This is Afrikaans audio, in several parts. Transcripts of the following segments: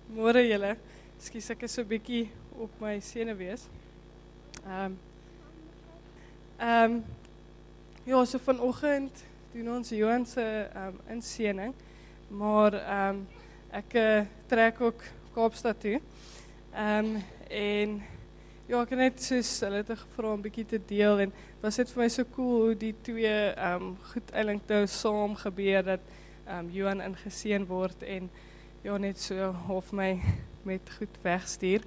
Môre julle. Ekskuus, ek is so 'n bietjie op my senuwees. Ehm ja, so vanoggend doen ons Johan se inseëning, maar ek trek ook Kaapstad toe. En ja, ek het net soos hulle het gevra om 'n bietjie te deel en dit was net vir my so cool hoe die twee goed eintlik nou saam gebeur dat Johan ingeseën word en ja, net so half my met goed wegstuur.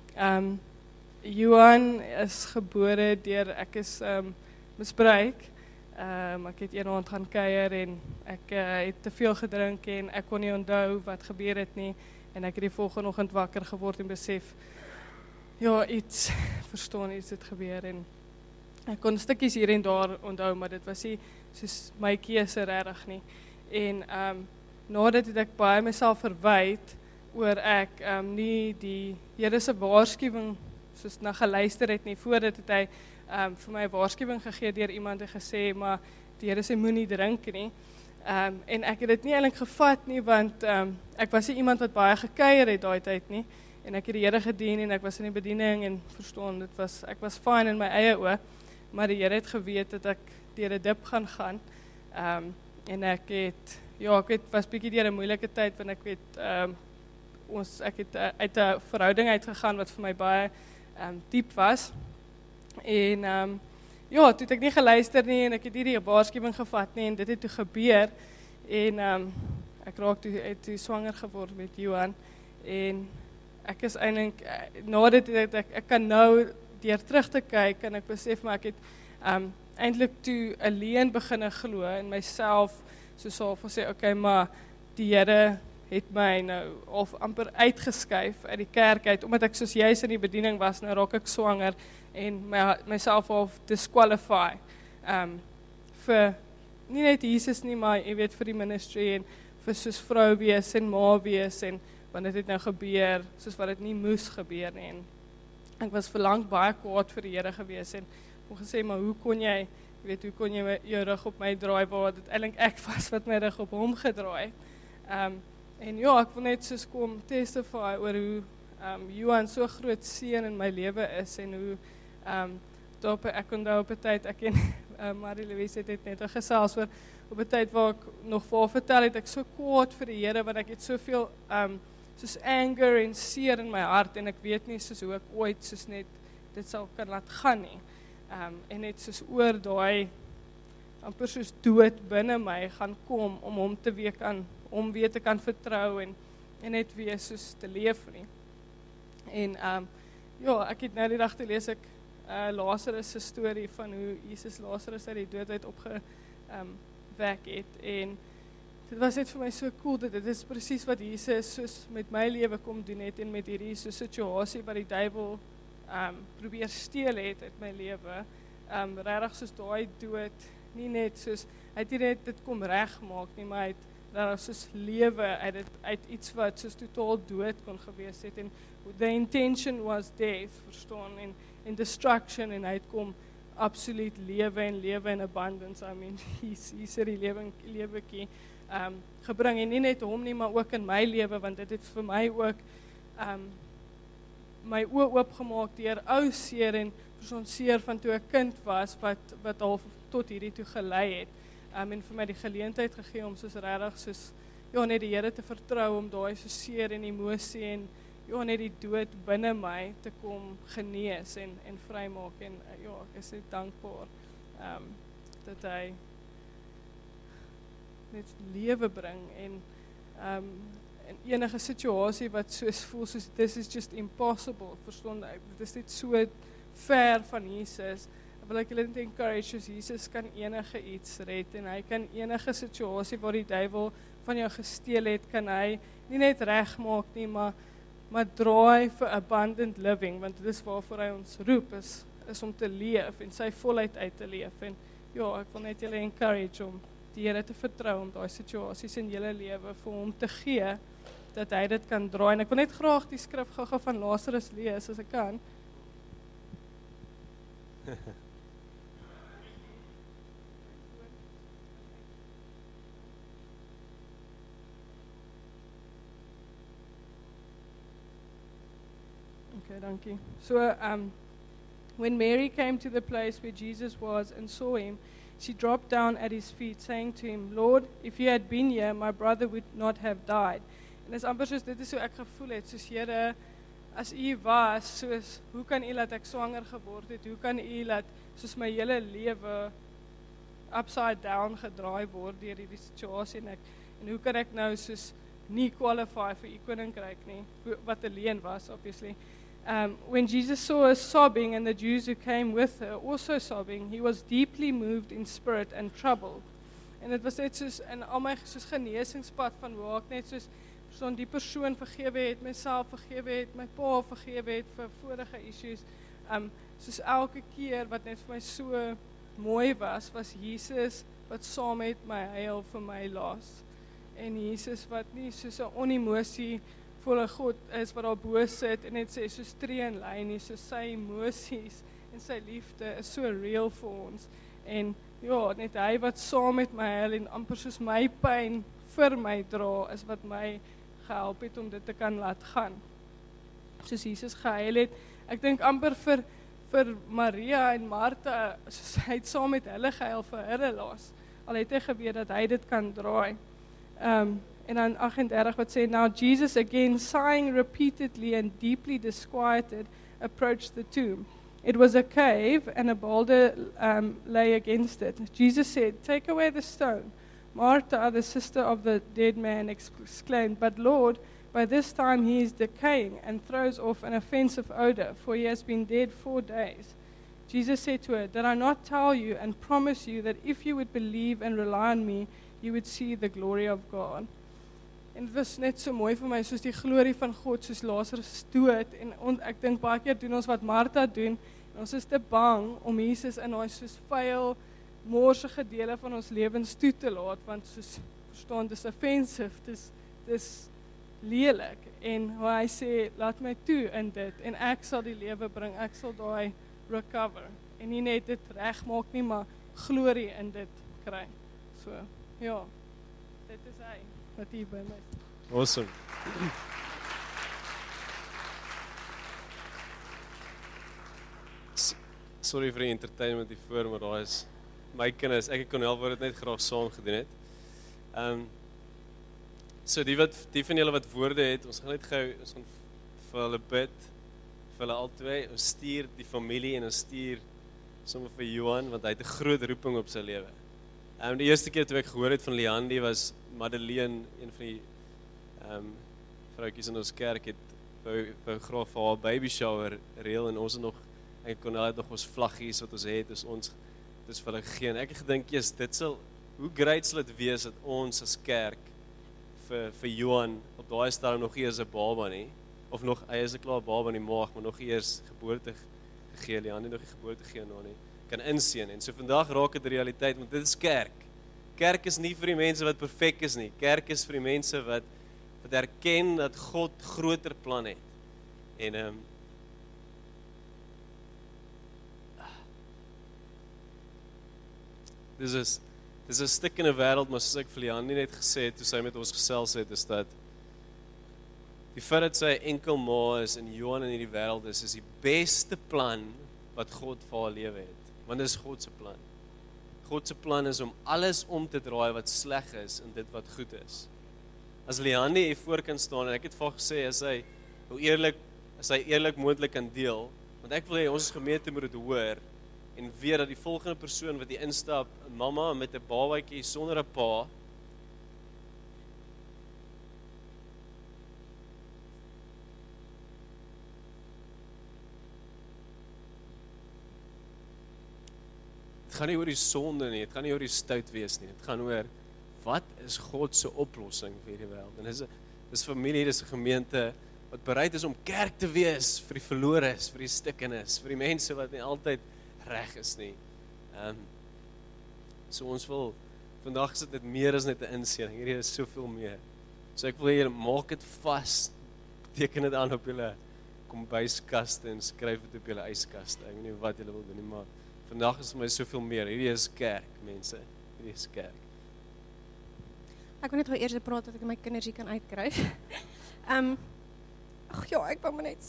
Johan is gebore deur ek is misbruik. Ek het eendag gaan kuier en ek het te veel gedrink en ek kon nie onthou wat gebeur het nie en ek het die volgende oggend wakker geword en besef ja, iets het gebeur en ek kon stukkies hier en daar onthou, maar dit was nie soos my keuse regtig nie. En nadat het ek baie myself verwyd oor ek nie die Here se waarskuwing soos na geluister het nie. Voordat het hy vir my 'n waarskuwing gegee deur iemand en gesê, maar die Here sê moenie drink nie. En ek het dit nie eintlik gevat nie, want ek was nie iemand wat baie gekuier het daai tyd nie. En ek het die Here gedien en ek was in die bediening en verstaan, ek was fine in my eie oë, maar die Here het geweet dat ek deur 'n dip gaan. En ek was bietjie deur 'n moeilike tyd want ek het uit 'n verhouding uitgegaan wat vir my baie diep was. En ja, toe het ek nie geluister nie en ek het nie die waarskuwing gevat nie en dit het toe gebeur en ek raak toe swanger geword met Johan en ek is eintlik nadat ek kan nou deur terug te kyk en ek besef maar ek het eintlik toe alleen begine glo in myself soos half sê okay, maar die Here het my nou of amper uitgeskuif uit die kerk uit omdat ek soos juis in die bediening was, nou raak ek swanger en myself half disqualify vir nie net Jesus nie, maar jy weet vir die ministry en vir soos vrou wees en ma wees en want dit het nou gebeur soos wat dit nie moes gebeur nie en ek was verlang baie kwaad vir die Here gewees en hom gesê maar hoe kon jy jou rug op my draai waar dit eintlik ek was wat my rug op hom gedraai het. En ja, ek wil net soos kom testify oor hoe Johan so groot seën in my lewe is en hoe ek onthou op 'n tyd ek en Marie-Louise het net gesels oor op 'n tyd waar ek nog vir haar vertel het ek so kwaad vir die Here want ek het soveel soos anger en seer in my hart en ek weet nie soos hoe ek ooit soos net dit sal kan laat gaan nie. En net soos oor daai amper soos dood binne my gaan kom om hom weer te kan vertrou en net weer soos te leef nie. En ja, ek het nou die dag te lees ek Lazarus se storie van hoe Jesus Lazarus uit die dood uit opgewek het en dit was net vir my so cool, dit is presies wat Jesus soos met my lewe kom doen het en met hierdie so situasie wat die duiwel probeer steel het uit my lewe. Regtig soos daai dood, nie net soos, hy het nie net dit kom regmaak nie, maar hy het regtig soos lewe uit iets wat soos totaal dood kon gewees het en the intention was death, verstaan, en destruction en hy het kom absoluut lewe in abundance. I mean, hier het die lewekie gebring en nie net hom nie, maar ook in my lewe want dit het vir my ook my oë oopgemaak deur ou seer en persoon seer van toe ek kind was wat al tot hierdie toe gelei het. En vir my die geleentheid gegee om soos regtig soos ja net die Here te vertrou om daai so seer en emosie en ja net die dood binne my te kom genees en vrymaak en ja ek is net dankbaar dat hy net lewe bring en in enige situasie wat soos voel soos this is just impossible, verstaan ek, dit is net so ver van Jesus. Wil ek julle net encourage, soos Jesus kan enige iets red en hy kan enige situasie waar die duiwel van jou gesteel het, kan hy nie net regmaak nie, maar draai vir abundant living, want dit is waarvoor hy ons roep, is om te leef en sy volheid uit te leef. En ja, ek wil net julle encourage om die Here te vertrou om daai situasies in julle lewe vir hom te gee, dat hy dit kan draai. En ek wil net graag die skrif gou-gou van Lazarus lees, as ek kan. Okay, dankie. So, when Mary came to the place where Jesus was and saw him, she dropped down at his feet, saying to him, Lord, if you had been here, my brother would not have died. En dis amper soos, dit is hoe ek gevoel het, soos Here, as u was, soos, hoe kan u laat ek swanger geword het, hoe kan u laat, soos my hele lewe upside down gedraai word deur hierdie situasie, en hoe kan ek nou soos nie qualify vir u koninkryk nie, wat alleen was, obviously. When Jesus saw her sobbing and the Jews who came with her also sobbing, he was deeply moved in spirit and troubled. En dit was net soos in al my soos genesingspad van waar ek net soos die persoon vergewe het, myself vergewe het, my pa vergewe het vir vorige issues. Soos elke keer wat net vir my so mooi was Jesus wat saam met my huil vir my laas. En Jesus wat nie soos 'n onemosie volle God is wat daar bo sit en net sê soos tree in lyn nie, soos sy emosies en sy liefde is so real vir ons. En ja, net hy wat saam met my huil en amper soos my pyn vir my dra, is wat my gehelp het om dit te kan laat gaan. Soos Jesus gehuil het, ek dink amper vir Maria en Martha, soos hy het saam met hulle gehuil vir hulle laas, al het hy geweet dat hy dit kan draai. En dan 38 wat sê, now Jesus again sighing repeatedly and deeply disquieted approached the tomb. It was a cave and a boulder lay against it. Jesus said, take away the stone. Martha, the sister of the dead man, exclaimed, but Lord, by this time he is decaying and throws off an offensive odor, for he has been dead 4 days. Jesus said to her, did I not tell you and promise you that if you would believe and rely on me, you would see the glory of God? En dit was net so mooi vir my, soos die glorie van God, soos Lazarus dood, en ek dink baie keer doen ons wat Martha doen, en ons is te bang om Jesus in ons soos vuil, morsige dele van ons lewens toe te laat, want soos, verstaan, dis offensive, dis lelik, en hy sê, laat my toe in dit, en ek sal die lewe bring, ek sal daai recover, en nie net dit regmaak nie, maar glorie in dit kry. So, ja, dit is hy, wat hier by my is. Awesome. Sorry vir die entertainment hiervoor, maar daar is my kinders, ek kon help wat dit net graag saam gedoen het. So die van julle wat woorde het, ons gaan net gou, ons gaan vir hulle bid, vir hulle albei, ons stuur die familie en ons stuur sommer vir Johan, want hy het 'n groot roeping op sy lewe. Die eerste keer toe ek gehoor het van Leandi was Madeleine, een van die vrouwtjies in ons kerk, het wou graag vir haar baby shower reël, en ons het nog, ek kon nou nog ons vlaggies wat ons het, dus ons dis vir hulle gegee. En ek het gedink, dit sal, hoe great sal dit wees dat ons as kerk vir Johan op daai stadium nog eers 'n baba nie, of nog, hy is 'n klaar baba in die maag, maar nog eers geboorte gegee, Leandi nog nie geboorte gegee nou nie, kan inseën. En so vandag raak dit realiteit, want dit is kerk. Kerk is nie vir die mense wat perfek is nie. Kerk is vir die mense wat erken dat God groter plan het. En dis 'n stuk in 'n wêreld, maar soos ek vir Leandi net gesê het, toe sy met ons gesels het, is dat die feit dat sy enkel ma is en Johan in hierdie wêreld is die beste plan wat God vir haar lewe het. Want dit is God se plan. God se plan is om alles om te draai wat sleg is en dit wat goed is. As Leandi hier voor kan staan, en ek het vir haar gesê, as hy eerlik moontlik kan deel, want ek wil hê ons gemeente moet dit hoor, en weet dat die volgende persoon wat hier instap, 'n mamma met 'n babatjie sonder 'n pa, dit gaan nie oor die sonde nie, dit gaan nie oor die stout wees nie, dit gaan oor, wat is God se oplossing vir hierdie wêreld? En dis familie, dis 'n gemeente wat bereid is om kerk te wees vir die verlores, vir die stikkenis, vir die mense wat nie altyd reg is nie. So ons wil, vandag is dit meer as net 'n inseëning, hierdie is soveel meer. So ek wil hê, maak dit vas, teken dit aan op julle kombuiskaste en skryf dit op julle yskaste. Ek weet nie wat julle wil doen nie, maar vandag is vir my soveel meer. Hierdie is kerk, mense. Hierdie is kerk. Ek wil net gou eers praat dat ek my kinders hier kan uitkry. Ag ja, ek wou maar net sê,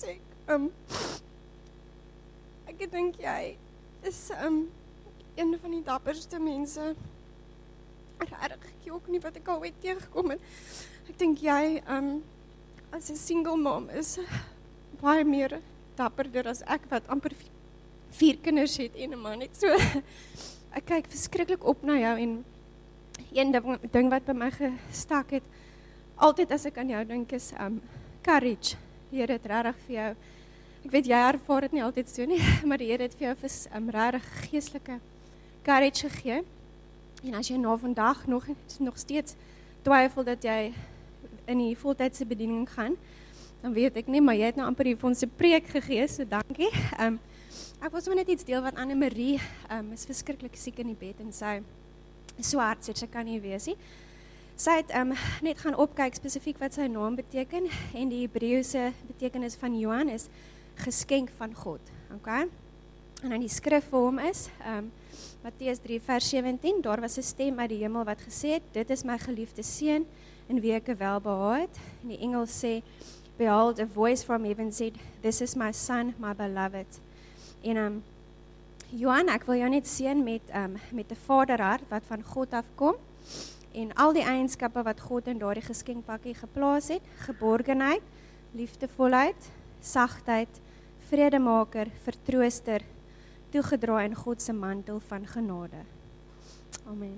Ek dink jy is een van die dapperste mense. Regtig, ek ook nie wat ek al ooit teëgekom het. Ek dink jy as 'n single mom is baie meer dapperder as ek wat amper 4 kinders het en 'n man het. So ek kyk verskriklik op na jou en een ding wat by my gestak het, altyd as ek aan jou dink is courage. Die Here het regtig vir jou, ek weet jy ervaar dit nie altyd so nie, maar die Here het vir jou regtig geestelike courage gegee. En as jy na vandag nog steeds twyfel dat jy in die voltydse bediening gaan, dan weet ek nie, maar jy het nou amper hier vir ons 'n preek gegee, so dankie. Ek wil sommer net iets deel wat Anne-Marie is verskriklik siek in die bed en sy is so hartseer, sy kan nie wees nie. Sy het net gaan opkyk spesifiek wat sy naam beteken en die Hebreëse betekenis van Johan is geskenk van God. Okay? En dan die skrif vir hom is Matteus 3 vers 17, daar was 'n stem uit die hemel wat gesê het, dit is my geliefde seun in wie ek welbehaag het. En die engel sê, behold, a voice from heaven said, this is my son, my beloved. En Johan, ek wil jou net seën met 'n vaderhart wat van God afkom en al die eienskappe wat God in daardie geskenkpakkie geplaas het, geborgenheid, liefdevolheid, sagtheid, vredemaker, vertrooster, toegedraai in God se mantel van genade. Amen.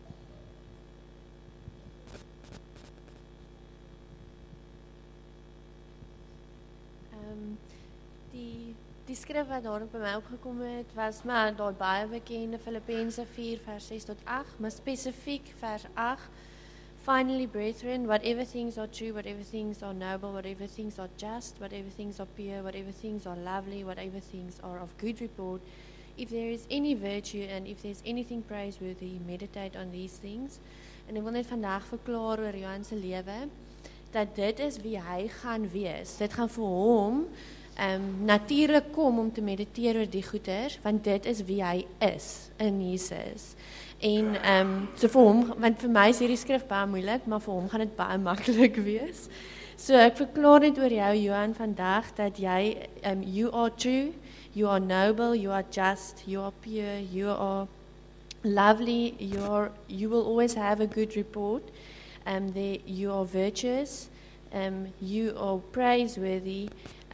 Die skrif wat daar by my opgekom het, was maar daai baie bekende Filippense 4 vers 6 tot 8, maar spesifiek vers 8. Finally, brethren, whatever things are true, whatever things are noble, whatever things are just, whatever things are pure, whatever things are lovely, whatever things are of good report, if there is any virtue and if there's anything praiseworthy, meditate on these things. En ek wil net vandag verklaar oor Johan se lewe, dat dit is wie hy gaan wees. Dit gaan vir hom natuurlijk kom om te mediteer oor die goeders, want dit is wie hy is in Jesus. En so vir hom, want vir my is hierdie skrif baie moeilik, maar vir hom gaan dit baie maklik wees. So ek verklaar net oor jou, Johan, vandag, dat jy, you are true, you are noble, you are just, you are pure, you are lovely, you will always have a good report, you are virtuous, you are praiseworthy,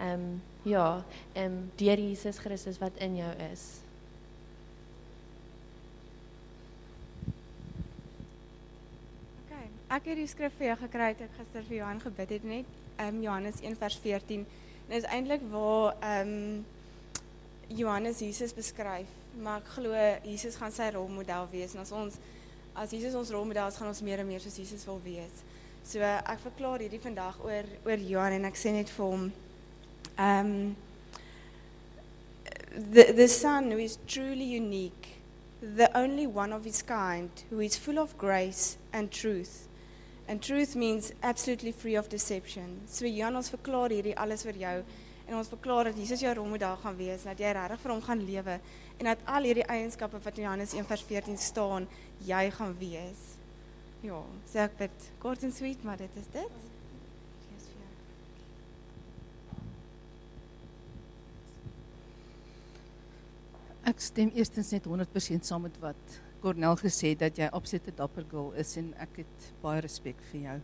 deur Jesus Christus wat in jou is. Ek het die skrif vir jou gekry, het ek gister vir Johan gebid het net, Johannes 1 vers 14, en dit is eintlik waar Johannes Jesus beskryf, maar ek glo Jesus gaan sy rolmodel wees, en as Jesus ons rolmodel is, gaan ons meer en meer soos Jesus wil wees. So ek verklaar hierdie vandag oor Johan, en ek sê net vir hom, the son who is truly unique, the only one of his kind, who is full of grace and truth. And truth means absolutely free of deception. So Johan, ons verklaar hierdie alles vir jou, en ons verklaar dat Jesus jou rolmodel gaan wees, dat jy regtig vir hom gaan lewe, en dat al hierdie eienskappe wat in Johannes 1 vers 14 staan, jy gaan wees. Ja, sê ek dit kort en sweet, maar dit is dit. Ek stem eerstens net 100% saam met wat Cornel gesê, dat jy absoluut 'n dapper girl is, en ek het baie respek vir jou.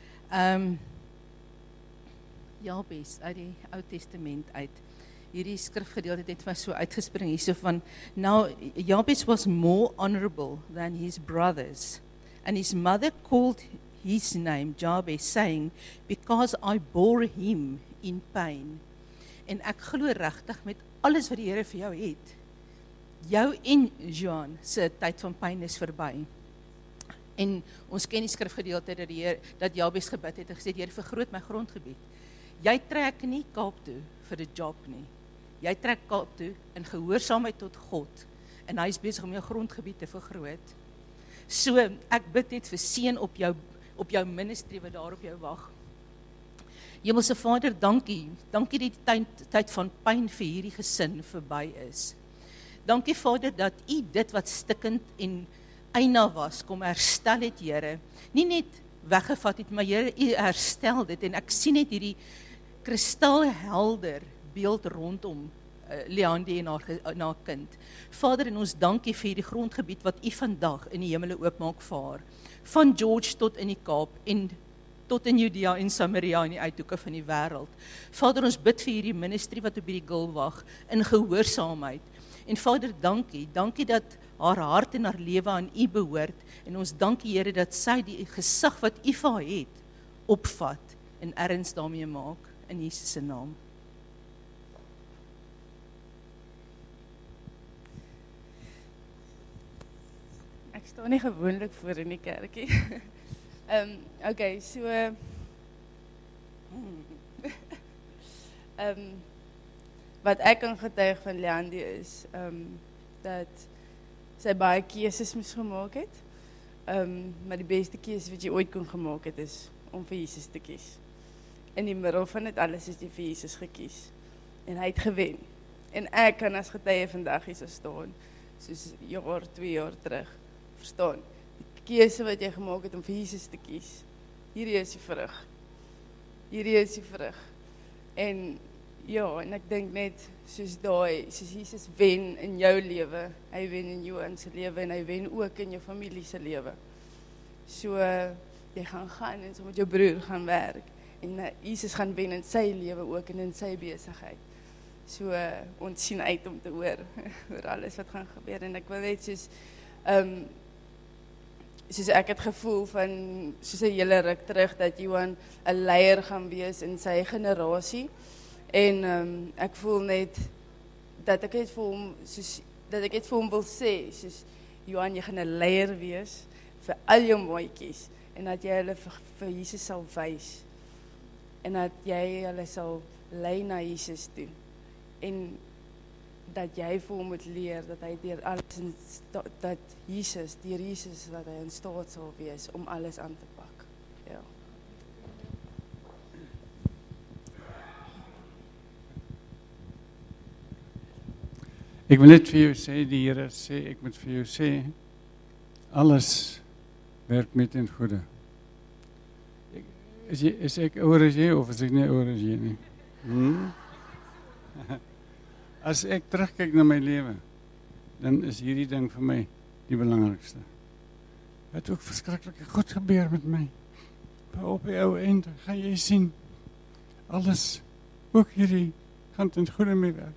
Jabes uit die Ou Testament uit. Hierdie skrifgedeelte het my so uitgespring hierso van, now Jabes was more honorable than his brothers, and his mother called his name Jabes, saying, because I bore him in pain. En ek glo regtig met alles wat die Here vir jou het, jou en Johan se tyd van pyn is verby. En ons ken die skrifgedeelte dat Jabes gebid het en gesê, Here, vergroot my grondgebied. Jy trek nie Kaap toe vir 'n job nie. Jy trek Kaap toe in gehoorsaamheid tot God, en hy is besig om jou grondgebied te vergroot. So ek bid net vir seën op jou ministry wat daar op jou wag. Hemelse Vader, dankie die tyd van pyn vir hierdie gesin verby is. Dankie Vader dat U dit wat stikkend en eina was, kom herstel het, Here. Nie net weggevat het, maar Here, U herstel dit, en ek sien net hierdie kristalhelder beeld rondom Leandi en haar kind. Vader, en ons dankie vir die grondgebied wat U vandag in die hemele oopmaak vir haar. Van George tot in die Kaap en tot in Judea en Samaria en die uithoeke van die wêreld. Vader, ons bid vir hierdie ministry wat op hierdie girl wag in gehoorsaamheid. En Vader, dankie dat haar hart en haar lewe aan U behoort. En ons dankie Here dat sy die gesag wat U vir haar het, opvat en erns daarmee maak in Jesus se naam. Ek staan nie gewoonlik voor in die kerkie. Okay, so wat ek kan getuig van Leandi is dat sy baie keuses moes gemaak het. Maar die beste keuse wat jy ooit kon gemaak het is om vir Jesus te kies. In die middel van dit alles het jy vir Jesus gekies. En hy het gewen. En ek kan as getuie vandag hier so staan, soos jaar, 2 jaar terug, verstaan. Die keuse wat jy gemaak het om vir Jesus te kies, hierdie is die vrug. Hierdie is die vrug. En ja, en ek dink net, soos Jesus wen in jou lewe, hy wen in Johan se lewe, en hy wen ook in jou familie se lewe. So, jy gaan en so met jou broer gaan werk, en Jesus gaan wen in sy lewe ook, en in sy besigheid. So, ons sien uit om te hoor, oor alles wat gaan gebeur, en ek wil net soos ek het gevoel van, soos 'n hele ruk terug, dat Johan 'n leier gaan wees in sy generasie, en ek voel net, dat ek het vir hom, wil sê, soos, Johan, jy gaan 'n leier wees, vir al jou maatjies, en dat jy hulle vir Jesus sal wys, en dat jy hulle sal lei na Jesus toe, en dat jy vir hom moet leer, dat hy deur alles, dat Jesus, deur Jesus, dat hy in staat sal wees, om alles aan te pak. Ja. Ek wil net vir jou sê, die Here sê, ek moet vir jou sê, alles werk met in goede. Is ek ouer as jy, of is ek nie ouer as jy nie? As ek terugkyk na my lewe, dan is hierdie ding vir my die belangrikste. Het ook verskriklik goed gebeur met my. Maar op die ou einde gaan jy sien, alles, ook hierdie, gaan ten goede mee werk.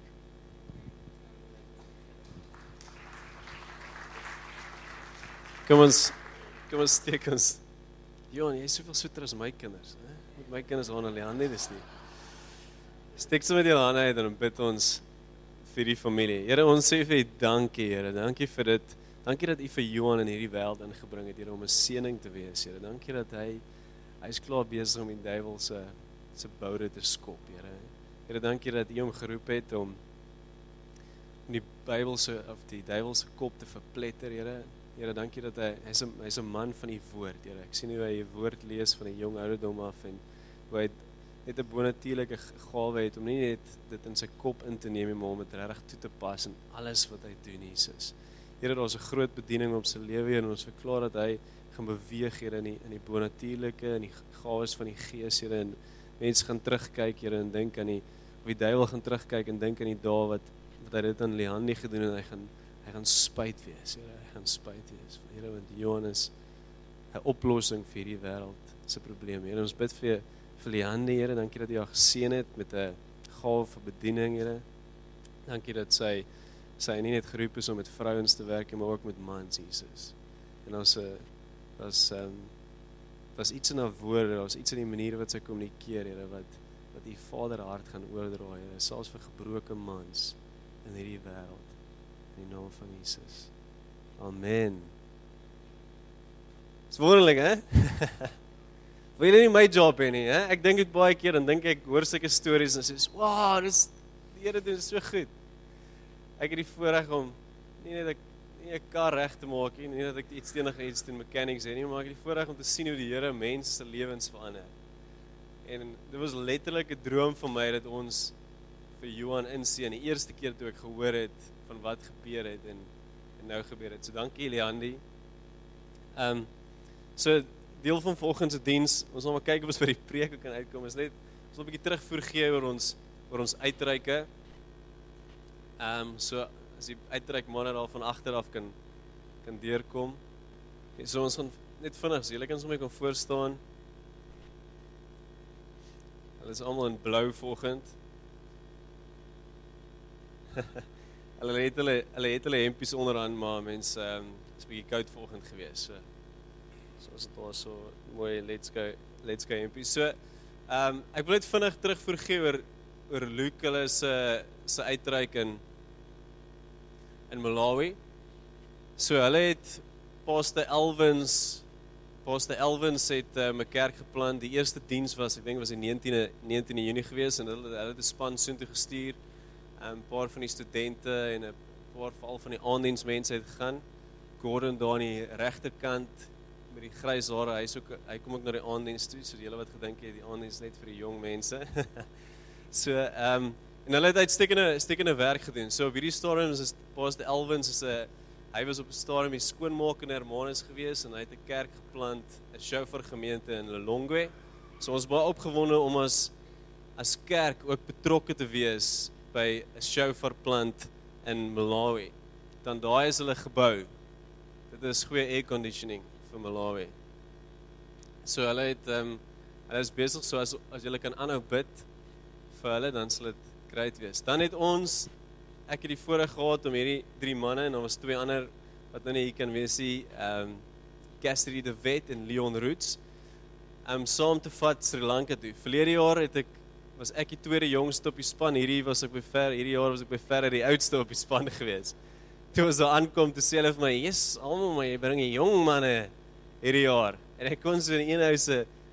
Kom ons steek ons. Johan, jy is soveel soeter as my kinders. Met my kinders aan Leandi, dis nie. Steek so met jou hande uit en bid ons vir die familie. Here, ons sê vir U dankie, Here. Dankie vir dit. Dankie dat U vir Johan in hierdie wêreld ingebring het, Here, om 'n seëning te wees, Here. Dankie dat hy's klaar besig om die duiwel se boude te skop, Here. Here, dankie dat U hom geroep het om die duiwel se kop te verpletter, Here. Here, dankie dat hy's 'n man van U woord, Here. Ek sien hoe hy U woord lees van 'n jong ouderdom af, en hoe hy net 'n bonatuurlike gawe het om nie net dit in sy kop in te neem, maar om dit regtig toe te pas in alles wat hy doen, Jesus. Here, daar's 'n groot bediening op sy lewe, en ons verklaar dat hy gaan beweeg, Here, in die bonatuurlike, in die gawes van die Gees, Here, en mense gaan terugkyk, Here, en dink aan die duiwel gaan terugkyk en dink aan die dae wat hy dit aan Leandi gedoen, en hy gaan spyt wees, Here, hy gaan spyt wees. Here, want Johan is 'n oplossing vir hierdie wêreld se probleme. Here, ons bid vir Leandi, Here, dankie dat U haar geseën het met 'n gawe vir bediening, Here. Dankie dat sy nie net geroep is om met vrouens te werk, maar ook met mans, Jesus. En daar's iets in haar woorde, daar's iets in die manier wat sy kommunikeer, Here, wat U Vaderhart gaan oordra, Here, selfs vir gebroke mans in hierdie wêreld, in die naam van Jesus. Amen. Dis wonderlik, hè? Wil jy nie my job hê nie, hè? Ek dink dit baie keer, en dink ek hoor sulke stories en sê, "Wow, die Here doen so goed." Ek het die voorreg om nie net 'n kar reg te maak nie dat ek iets doen mechanics hê nie, maar ek het die voorreg om te sien hoe die Here mense se lewens verander. En dit was letterlik 'n droom vir my dat ons vir Johan insien die eerste keer toe ek gehoor het van wat gebeur het en nou gebeur het. So dankie Leandi. So deel van volgende diens, ons gaan maar kyk of ons by die preek kan uitkom. Is net ons wil 'n bietjie terugvoer gee oor oor ons uitreike. So as die uitreik manne daar van agter af kan deurkom. So ons gaan net vinnig, julle kan sommer kom voor staan. Hulle is almal in blou vanoggend. Hulle het hulle hempies onderaan, maar mense is 'n bietjie koud vanoggend gewees. So ons het daar so mooi let's go hempies. So ek wil net vinnig terugvoer gee oor Luke hulle se uitreik in Malawi. So hulle het Pastor Elvins het 'n kerk geplan. Die eerste diens was, ek dink was die 19 Junie gewees en hulle het 'n span soontoe gestuur. 'n Paar van die studente en 'n paar veral van die aanddiensmense het gegaan. Gordon daar aan die regterkant met die grys hare, hy kom ook na die aanddiens toe, so julle wat gedink het die aanddiens net vir die jong mense. So en hulle het uitstekende werk gedoen. So op hierdie stadium is Pastor Elvins hy was op 'n stadium die skoonmaak in Hermanus gewees en hy het 'n kerk geplant, 'n shofar gemeente in Lilongwe. So ons is baie opgewonde om as kerk ook betrokke te wees by 'n shofar plant in Malawi. Dan daai is hulle gebou. Dit is goeie air conditioning vir Malawi. So hulle is besig, so as julle kan aanhou bid vir hulle, dan sal dit great wees. Dan het ek het die voorreg gehad om hierdie 3 manne, en daar was 2 ander wat nou nie hier kan wees nie, Cassidy de Wet en Leon Roots, saam te vat Sri Lanka toe. Verlede jaar was ek die tweede jongste op die span, hierdie jaar was ek by verre die oudste op die span gewees. Toe ons daar aankom, toe sê hulle vir my, yes, almal, maar jy bring die jong manne hierdie jaar. En ek kon so in een ou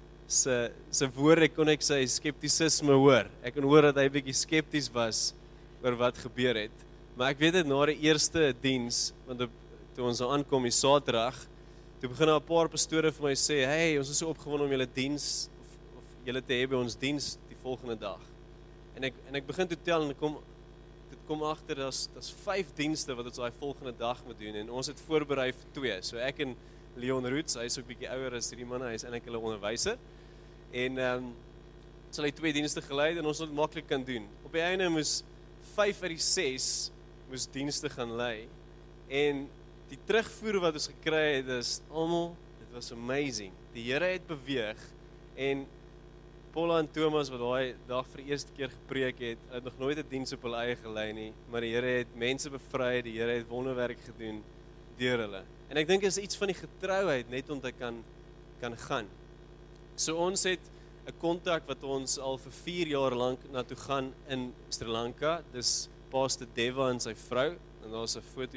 se woorde kon ek sy skeptisisme hoor. Ek kon hoor dat hy bietjie skepties was oor wat gebeur het. Maar ek weet dit na die eerste diens, want toe ons daar aankom die Saterdag, toe begin 'n paar pastore vir my sê, hey, ons is so opgewonde om julle diens of julle te hê by ons diens die volgende dag. En ek begin te tel en dit kom agter daar's 5 dienste wat ons daai volgende dag moet doen en ons het voorberei vir 2. So ek en Leon Roots, hy is ook bietjie ouer as hierdie manne, hy is eintlik hulle onderwyser. En sal hy 2 dienste gelei en ons het maklik kan doen. Op die einde moes 5 uit die 6 moes dienste gaan lei. En die terugvoer wat ons gekry het is almal, dit was amazing. Die Here het beweeg en Paula en Thomas wat daai dag vir die eerste keer gepreek het nog nooit 'n diens op hulle eie gelei nie, maar die Here het mense bevry, die Here het wonderwerk gedoen deur hulle. En ek dink is iets van die getrouheid net om te kan gaan. So ons het 'n kontak wat ons al vir 4 jaar lank na toe gaan in Sri Lanka. Dis Pastor Deva en sy vrou en daar's 'n foto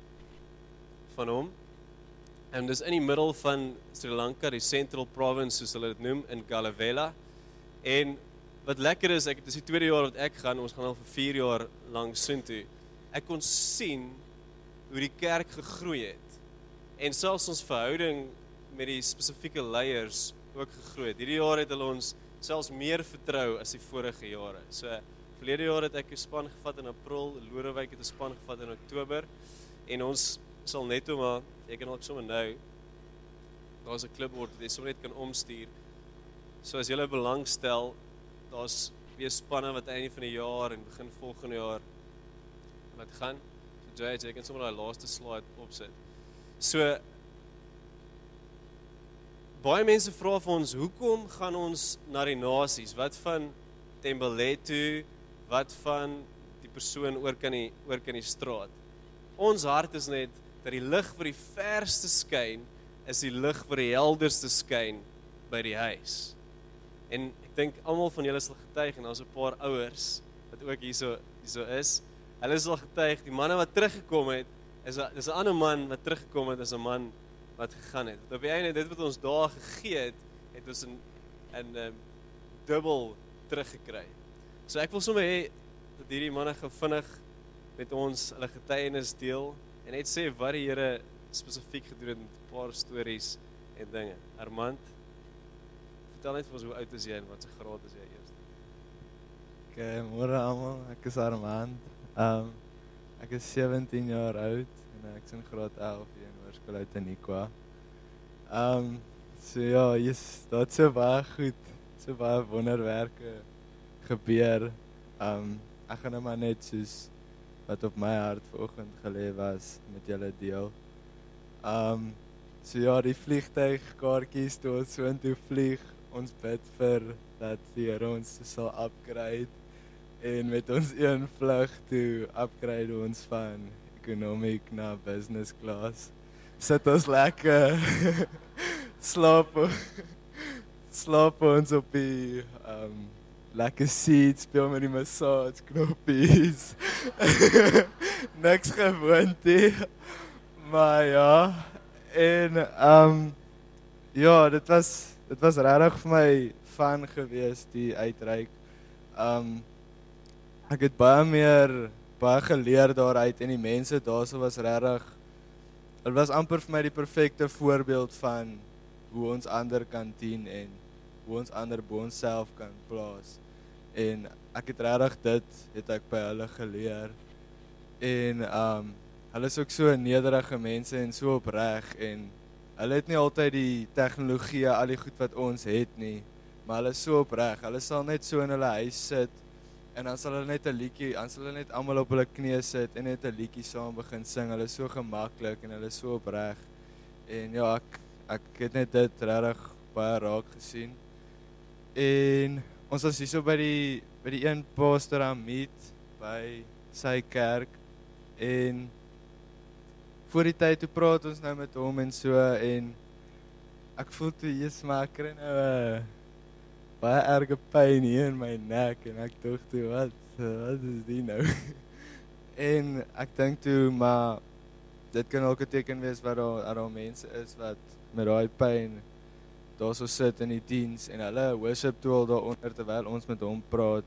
van hom. En dis in die middel van Sri Lanka, die Central Province soos hulle dit noem, in Galavela. En wat lekker is, dis die 2de jaar wat ek gaan, ons gaan al vir 4 jaar lank soontoe. Ek kon sien hoe die kerk gegroei het. En selfs ons verhouding met die spesifieke leiers ook gegroei het. Hierdie jaar het hulle ons selfs meer vertrou as die vorige jare. So verlede jaar het ek 'n span gevat in April, Lodewyk het 'n span gevat in Oktober en ons sal net maar ek kan ook sommer nou daar's 'n klipbord wat jy sommer net kan omstuur. So as jy belangstel, daar's weer spanne wat einde van die jaar en begin volgende jaar wat gaan. So jy kan sommer daai laaste slide opsit. So baie mense vra vir ons, hoekom gaan ons na die nasies? Wat van Tembeletu? Wat van die persoon oor kan die straat? Ons hart is net dat die lig vir die verste skyn is die lig vir die helderste skyn by die huis. En ek dink almal van julle sal getuig en daar's 'n paar ouers wat ook hierso is. Hulle sal getuig, die manne wat teruggekom het, dis 'n ander man wat teruggekom het as 'n man wat gegaan het. Op die einde dit wat ons daar gegee het ons in dubbel teruggekry. So ek wil sommer hê dat hierdie manne gou vinnig met ons hulle getuienis deel en net sê wat die Here spesifiek gedoen het met 'n paar stories en dinge. Armand, vertel net vir ons hoe oud is jy en wat se graad is jy eers? Okay, môre almal, ek is Armand. Ek is 17 jaar oud en ek is in graad 11 hier in Hoërskool uit Aniqua. So ja, dit so baie goed, so baie wonderwerke gebeur. Ek gaan nou maar net soos wat op my hart vanoggend gelê was met julle deel. So ja, die vliegtuigkaartjies toe ons soontoe vlieg, ons bid vir dat die Here ons sal upgrade en met ons een vlug toe upgrade ons van economic na business class. Sit ons lekker slaap ons op die lekker seats, speel met die massage knoppies. Niks gewoond nie. Maar ja, en ja, dit was regtig vir my fun geweest die uitreik. Ek het baie geleer daaruit en die mense daarso was regtig, dit was amper vir my die perfekte voorbeeld van hoe ons ander kan dien en hoe ons ander bo onsself kan plaas. En ek het regtig dit ek by hulle geleer. En hulle is ook so nederige mense en so opreg en hulle het nie altyd die tegnologie, al die goed wat ons het nie, maar hulle is so opreg. Hulle sal net so in hulle huis sit en dan sal hulle net 'n liedjie, dan sal hulle net almal op hulle knieë sit en net 'n liedjie saam begin sing. Hulle is so gemaklik en hulle is so opreg. En ja, ek het net dit regtig baie raak gesien. En ons was hierso by die een pastor aan meet by sy kerk en voor die tyd toe praat ons nou met hom en so en ek voel toe Jesus maar ek kry nou baie erge pyn hier in my nek en ek dink toe wat is die nou? En ek dink toe maar dit kan ook 'n teken wees wat daar mense is wat met daai pyn daar so sit in die diens en hulle worship tool daaronder terwyl ons met hom praat.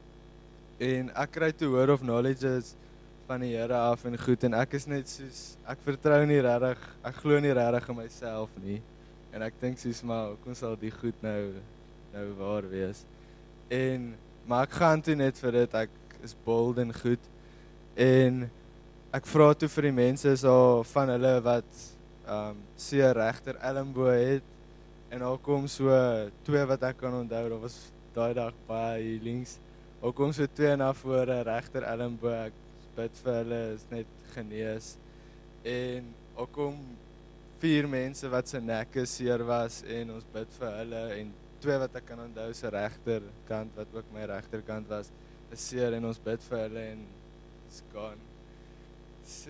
En ek kry toe word of knowledge is van die Here af en goed en ek is net soos, ek vertrou nie regtig, ek glo nie regtig in myself nie. En ek dink soos maar, kom sal die goed nou waar wees. Maar ek gaan toe net vir dit, ek is bold en goed. En ek vra toe vir die mense so van hulle wat seer regter elmboog het. En daar kom so 2 wat ek kan onthou, daar was daai dag baie healings. Daar kom so 2 na vore regter elmboog, ek bid vir hulle, is net genees. En daar kom 4 mense wat se nekke seer was en ons bid vir hulle en 2 wat ek kan onthou se regterkant wat ook my regterkant was, is seer en ons bid vir hulle en it's gone. So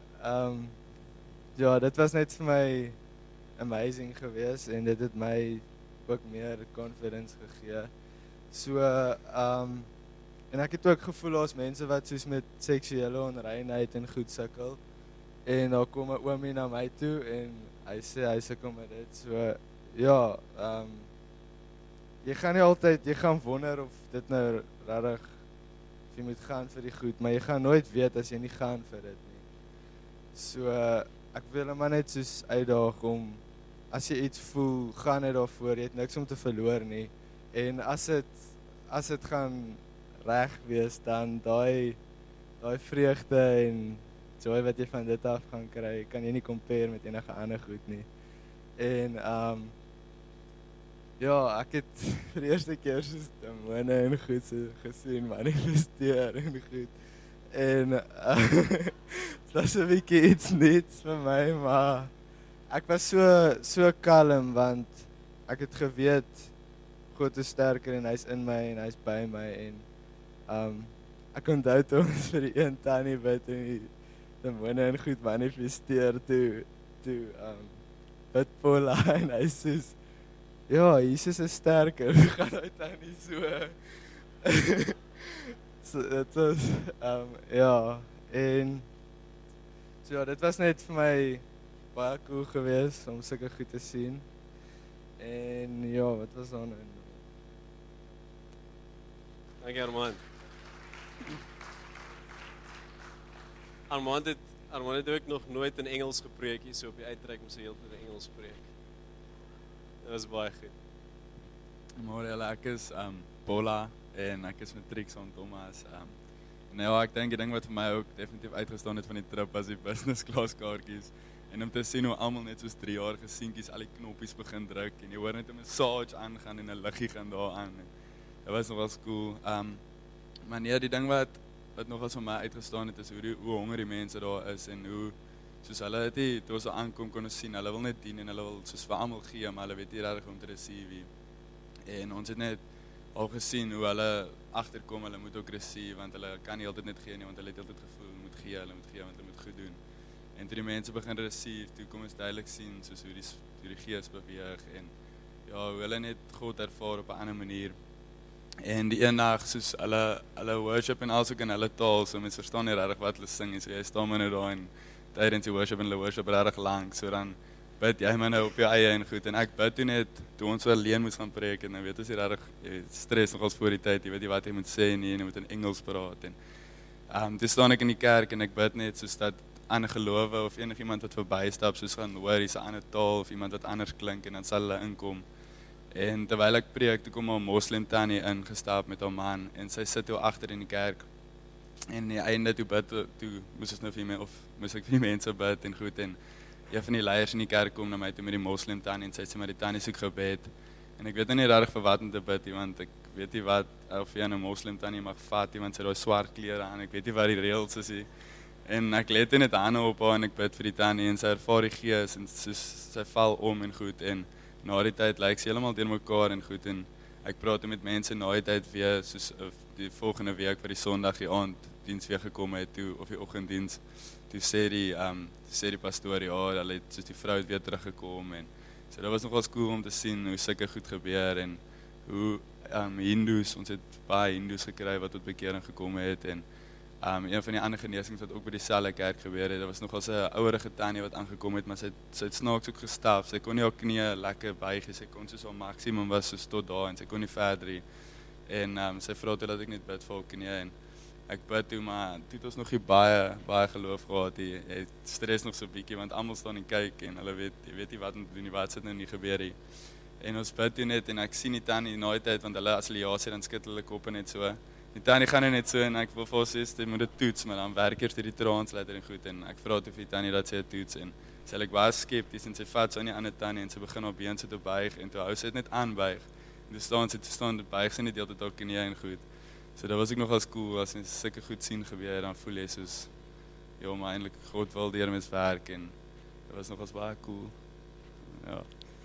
ja, dit was net vir my amazing geweest en dit het my ook meer confidence gegee. So en ek het ook gevoel as mense wat soos met seksuele onreinheid en goed sukkel en daar kom 'n oomie na my toe en hy sê hy sukkel met dit. So ja, jy gaan nie altyd, jy gaan wonder of dit nou regtig of jy moet gaan vir die goed, maar jy gaan nooit weet as jy nie gaan vir dit nie. So ek wil maar net soos uitdaag om as jy iets voel, gaan net daarvoor, jy het niks om te verloor nie. En as dit gaan reg wees, dan daai vreugde en joy wat jy van dit af gaan kry, kan jy nie compare met enige ander goed nie. En ja, ek het vir die eerste keer soos demone en goed gesien, manifesteer en goed. En het was 'n bietjie iets niets vir my, maar ek was so kalm, want ek het geweet God is sterker en hy's in my en hy's by my en ek onthou toe ons vir die een tannie bid en die demone en goed manifesteer toe bid Paula en hy sê ja, Jesus is sterker, gaan hy tannie so dit was ja, en so ja, dit was net vir my baie cool geweest om sulke goed te sien. En ja, wat was dan nou? Dankie Armand. Armand het ook nog nooit in Engels gepreek hier, so op die uitreik moes hy heeltyd in Engels preek. Dit was baie goed. Môre, ek is Paula en ek is met Trix en Thomas. Nou ja, ek dink die ding wat vir my ook definitief uitgestaan het van die trip was die business class kaartjies. En om te sien hoe almal net soos 3-jarige seentjies al die knoppies begin druk en jy hoor net 'n massage aangaan en 'n liggie gaan daar aan. Dit was nogals cool. Maar nee, die ding wat nogals vir my uitgestaan het is hoe honger die mense daar is en hoe soos hulle het nie toe ons aankom kon ons sien hulle wil net dien en hulle wil soos vir almal gee, maar hulle weet nie regtig om te receive nie. En ons het net al gesien hoe hulle agterkom hulle moet ook receive want hulle kan nie altyd net gee nie want hulle het altyd gevoel hulle moet gee want hulle moet goed doen. En toe die mense begin receive, toe kom ons duidelik sien soos hoe die gees beweeg en ja, hoe hulle net God ervaar op 'n ander manier. En die een nag soos hulle worship en also in hulle taal, so mense verstaan nie regtig wat hulle sing nie. So jy staan maar nou daar en tydens die worship en hulle worship regtig lank, so dan bid jy maar nou op jou eie en goed en ek bid toe net toe ons so alleen moes gaan preek en nou weet ons nie regtig jy stres nogals voor die tyd, jy weet nie wat jy moet sê nie en jy moet in Engels praat en toe staan ek in die kerk en ek bid net soos dat ander gelowe of enigiemand wat verbystap soos gaan hoor hier's 'n ander taal of iemand wat anders klink en dan sal hulle inkom. En terwyl ek preek, toe kom 'n moslim tannie ingestap met haar man en sy sit toe agter in die kerk. En die einde toe bid toe moes ek vir die mense bid en goed en een van die leiers in die kerk kom na my toe met die moslim tannie en sy sê maar die tannie soek gebed. En ek weet nie regtig vir wat om te bid nie want ek weet nie wat of jy 'n moslim tannie mag vat nie want sy het daai swart klere aan. Ek weet nie wat die reëls is nie. En ek lê net hande op haar en ek bid vir die tannie en sy ervaar die gees en sy val om en goed en na die tyd lyk sy heeltemal teen mekaar en goed en ek praat met mense na die tyd weer soos die volgende week vir die Sondag die aand diens weer gekom het toe of die oggenddiens toe sê die pastoor ja, hulle het soos die vrou het weer teruggekom en so dit was nogals cool om te sien hoe sulke goed gebeur en hoe Hindus, ons het baie Hindus gekry wat tot bekering gekom het en een van die ander genesings wat ook by dieselfde kerk gebeur het, daar was nogals 'n ouerige tannie wat aangekom het, maar sy het snaaks ook gestap, sy kon nie haar knieë lekker buig, sy kon soos haar maksimum was soos tot daar en sy kon nie verder nie. En sy vra toe dat ek net bid vir haar knieë en ek bid toe, maar toe het ons nog nie baie geloof gehad nie, het stres nog so 'n bietjie, want almal staan en kyk en hulle weet nie wat om te doen nie, wat sit nou nie gebeur nie. En ons bid toe net en ek sien die tannie na die tyd, want hulle as hulle ja sê, dan skud hulle koppe net so. Die tannie gaan net so en ek wil vir haar sê, jy moet dit toets, maar dan werk eers die translator en goed en ek vra toe vir die tannie dat sy dit toets en sy is baie skepties en sy vat so aan die ander tannie en sy begin haar been so te buig en toe hou sy dit net aanbuig. En toe staan buig sy net die hele tyd haar knieë en goed. So dat was ek nogals cool, as jy sulke goed sien gebeur, dan voel jy soos, ja, maar eintlik God wil deur mens werk en dat was nogals baie cool. Ja.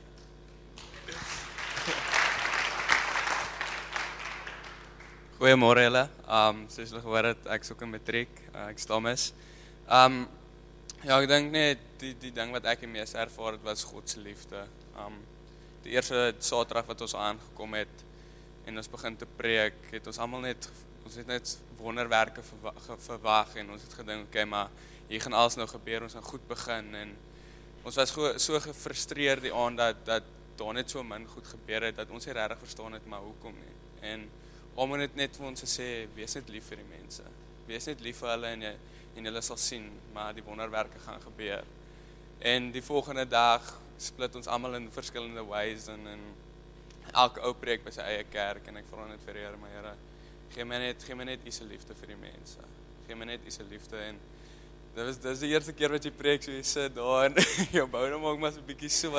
Goeiemôre julle. Soos julle gehoor het, ek is ook in matriek. Ek is Thomas. Ja, ek dink net die ding wat ek die mees ervaar het was God se liefde. Die eerste Saterdag wat ons aangekom het en ons begin te preek, het ons almal net wonderwerke verwag en ons het gedink, okay, maar hier gaan alles nou gebeur, ons gaan goed begin en ons was so gefrustreerd die aand dat daar net so min goed gebeur het dat ons nie regtig verstaan het maar hoekom nie. En om het net vir ons te sê, wees net lief vir die mense. Wees net lief vir hulle en julle sal sien, maar die wonderwerke gaan gebeur. En die volgende dag split ons almal in verskillende ways en elke ou preek by sy eie kerk en ek vra net vir Here, maar Here, gee my net u se liefde vir die mense. Gee my net u se liefde en dit is die eerste keer wat jy preek, so jy sit daar en jou boude maak maar so 'n bietjie so.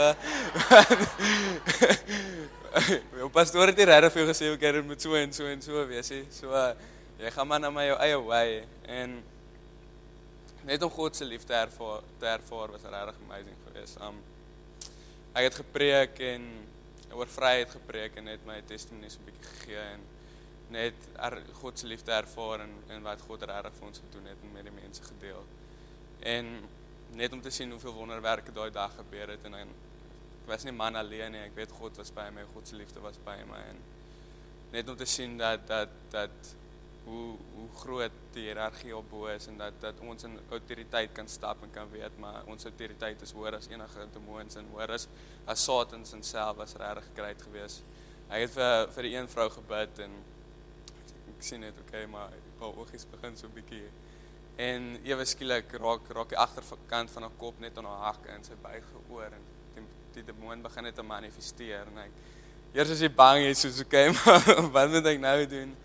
Jou pastoor het nie regtig vir jou gesê, okay, dit moet so en so en so wees, hè. So jy gaan maar na my jou eie way en net om God se liefde te ervaar was regtig amazing geweest. Ek het gepreek en oor vryheid gepreek en net my testimony so 'n bietjie gegee en net God se liefde ervaar en wat God regtig vir ons gedoen het en met die mense gedeel. En net om te sien hoeveel wonderwerke daai dag gebeur het en ek was nie man alleen nie, ek weet God was by my, God se liefde was by my en net om te sien dat hoe groot die hiërargie op bo is en dat ons in autoriteit kan stap en kan weet, maar ons autoriteit is hoër as enige demons en hoër as Satan self was regtig great geweest. Ek het vir die een vrou gebid en ek sien net, okay, maar die paar oogies begin so 'n bietjie en ewe skielik raak die agterkant van haar kop net aan haar hak en sy buig geoor en die demoon begin net te manifesteer en ek eers as jy bang is soos okay, maar wat moet ek nou doen?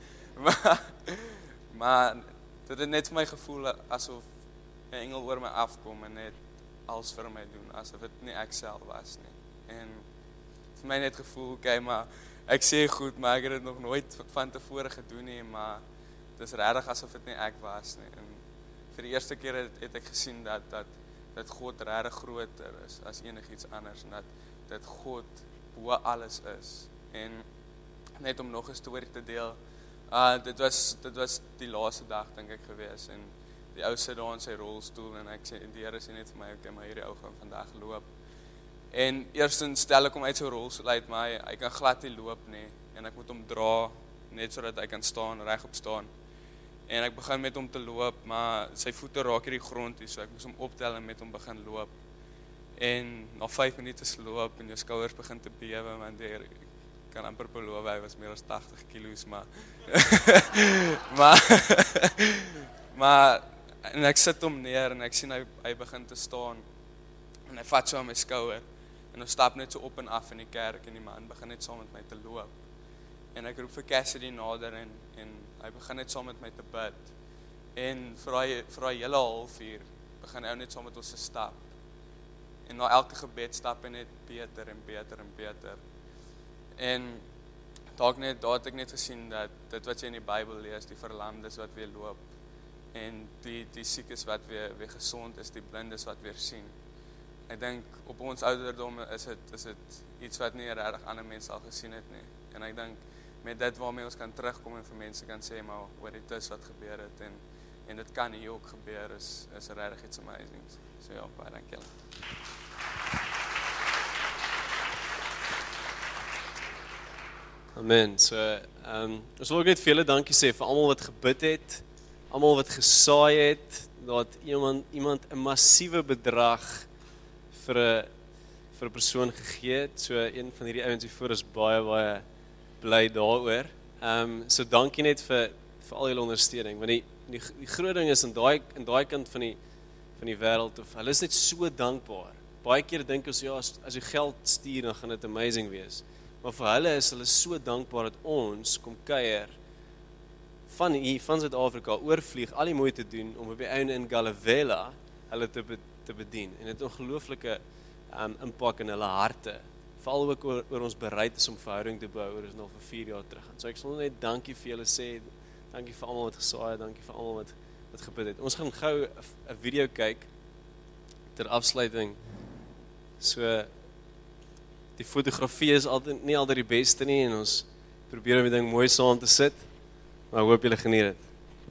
Maar dit het net vir my gevoel asof 'n engel oor my afkom en net alles vir my doen, asof dit nie ek self was nie. En vir my net gevoel, okay, maar ek sê goed, maar ek het dit nog nooit van tevore gedoen nie, maar dis regtig asof dit nie ek was nie. En vir die eerste keer het ek gesien dat God regtig groter is as enigiets anders en dat God bo alles is. En net om nog 'n storie te deel. Dit was die laaste dag dink ek gewees en die ou sit daar in sy rolstoel en ek sê die Here sê net vir my okay, maar hierdie ou gaan vandag loop. En eerstens stel ek hom uit sy rolstoel uit, maar hy kan glad nie loop nie en ek moet hom dra net sodat hy kan staan, regop staan. En ek begin met hom te loop, maar sy voete raak hier die grond hier, so ek moes hom optel en met hom begin loop. En na 5 minute loop en jou skouers begin te bewe want ek kan amper beloof hy was meer as 80 kilos, maar maar en ek sit hom neer en ek sien hy begin te staan en hy vat so aan my skouer en ons stap net so op en af in die kerk en die man begin net saam met my te loop. En ek roep vir Cassidy nader en hy begin net saam met my te bid. En vir daai hele halfuur begin hy net saam met ons te stap. En na elke gebed stap hy net beter en beter en beter. En daar het ek net gesien dat dit wat jy in die Bybel lees, die verlamdes wat weer loop en die siekes wat weer gesond is, die blindes wat weer sien. Ek dink op ons ouderdom is dit iets wat nie regtig ander mense al gesien het nie. En ek dink met dit waarmee ons kan terugkom en vir mense kan sê maar oor dit is wat gebeur het en dit kan hier ook gebeur is regtig iets amazing. So ja, baie dankie julle. Amen. So, ons wil ook net vele dankie sê vir almal wat gebid het, almal wat gesaai het, dat iemand 'n massiewe bedrag vir 'n persoon gegee het. So een van hierdie ouens hier voor is baie bly daaroor. So dankie net vir al julle ondersteuning. Want die groot ding is in daai kant van die wêreld of hulle is net so dankbaar. Baie keer dink ons ja, as jy geld stuur dan gaan dit amazing wees. Maar vir hulle is hulle so dankbaar dat ons kom kuier van Suid-Afrika oorvlieg, al die moeite doen om op die einde in Galawela hulle te bedien. En dit 'n ongelooflike impak in hulle harte. Veral ook oor ons bereid is om verhouding te bou, oor ons nog vir 4 jaar terug gaan. So ek wil net dankie vir julle sê, dankie vir almal wat gesaai het, dankie vir almal wat gebid het. Ons gaan gou 'n video kyk ter afsluiting. So die fotografie is nie altyd die beste nie en ons probeer om die ding mooi saam te sit. Maar ek hoop julle geniet dit.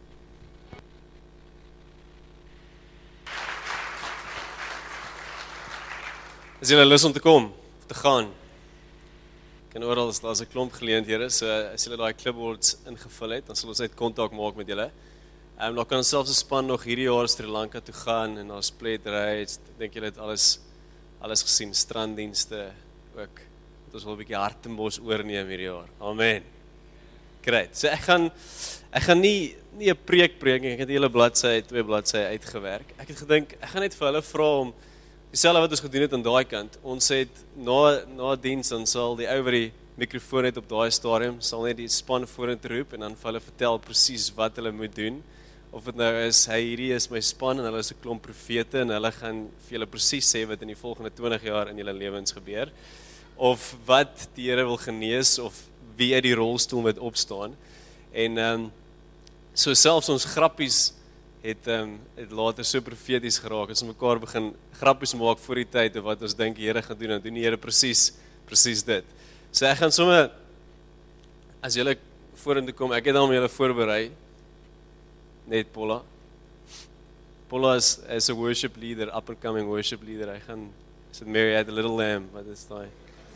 Is julle lus om te kom, of te gaan? Kan oral daar's 'n klomp geleenthede, so as julle daai clipboards ingevul het, dan sal ons net kontak maak met julle. Daar kan selfs 'n span nog hierdie jaar Sri Lanka toe gaan en daar's pledrides. Ek dink julle het alles gesien, stranddienste ook. Ons wil 'n bietjie Hartenbos oorneem hierdie jaar. Amen. Great. So ek gaan nie 'n preek nie. Ek het 'n hele bladsy, 2 bladsye uitgewerk. Ek het gedink ek gaan net vir hulle vra om dieselfde wat ons gedoen het aan daai kant. Ons het na diens dan sal die ou wat die mikrofoon het op daai stadium sal net die span vorentoe roep en dan vir hulle vertel presies wat hulle moet doen. Of dit nou is hierdie is my span en hulle is 'n klomp profete en hulle gaan vir julle presies sê wat in die volgende 20 jaar in julle lewens gebeur. Of wat die Here wil genees of wie uit die rolstoel moet opstaan. En so selfs ons grappies het later so profeties geraak as ons mekaar begin grappies maak voor die tyd of wat ons dink die Here gaan doen, dan doen die Here presies dit. So ek gaan sommer as julle vorentoe kom, ek het al julle voorberei. Net Paula. Paula is 'n worship leader, up and coming worship leader. Hy gaan is dit Mary had a little lamb, wat is daai?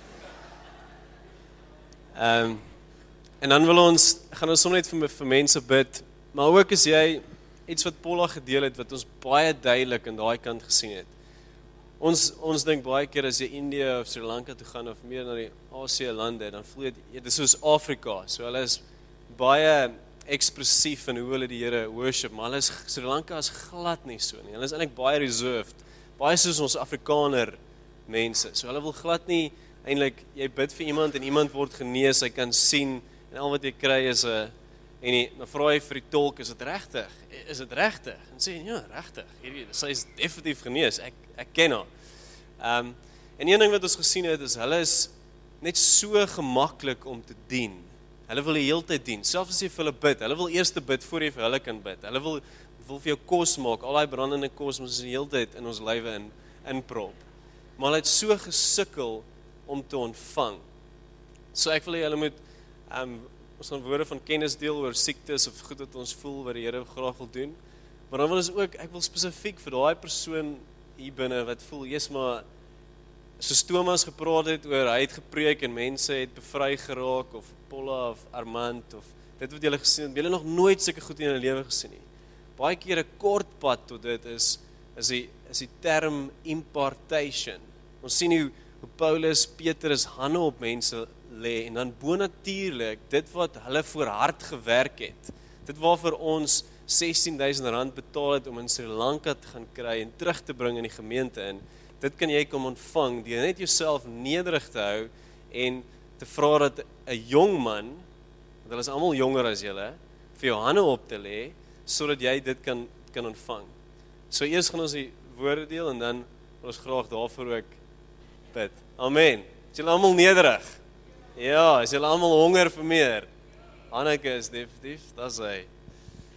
En dan gaan ons sommer net vir mense bid, maar ook as jy iets wat Paula gedeel het, wat ons baie duidelik in daai kant gesien het. Ons dink baie keer as jy Indië of Sri Lanka toe gaan, of meer na die Asië lande, dan voel jy, dit is soos Afrika, so hulle is baie ekspressief in hoe hulle die Here worship, maar Sri Lanka is glad nie so nie, hulle is eintlik baie reserved, baie soos ons Afrikaner mense, so hulle wil glad nie, eintlik, jy bid vir iemand en iemand word genees, hy kan sien, en al wat jy kry is en dan vra jy vir die tolk, is dit regtig? Is dit regtig? En sê, ja, regtig, sy is definitief genees, ek ken haar. En een ding wat ons gesien het, is hulle is net so gemaklik om te dien. Hulle wil die hele tyd dien. Selfs as jy vir hulle bid, hulle wil eers bid voor jy vir hulle kan bid. Hulle wil vir jou kos maak, al daai brandende kos moet ons die hele tyd in ons lywe inprop. Maar hulle het so gesukkel om te ontvang. So ek wil hê julle moet ons gaan woorde van kennis deel oor siektes of goed wat ons voel wat die Here graag wil doen. Maar dan wil ons ook, ek wil spesifiek vir daai persoon hier binne wat voel, Jesus, maar soos Thomas gepraat het oor, hy het gepreek en mense het bevry geraak, of Paula of Armand, of dit wat julle gesien het, julle nog nooit sulke goed in julle lewe gesien nie. Baie keer 'n kort pad tot dit is die term impartation. Ons sien hoe Paulus, Petrus hande op mense lê en dan bonatuurlik dit wat hulle voor hard gewerk het. Dit waarvoor ons R16,000 betaal het om in Sri Lanka te gaan kry en terug te bring in die gemeente in. Dit kan jy kom ontvang deur net jouself nederig te hou en te vra dat 'n jong man, want hulle is almal jonger as julle, vir jou hande op te lê sodat jy dit kan ontvang. So eers gaan ons die woorde deel en dan wil ons graag daarvoor ook bid. Amen. Is julle almal nederig? Ja, is julle almal honger vir meer? Anneke is definitief, dis hy.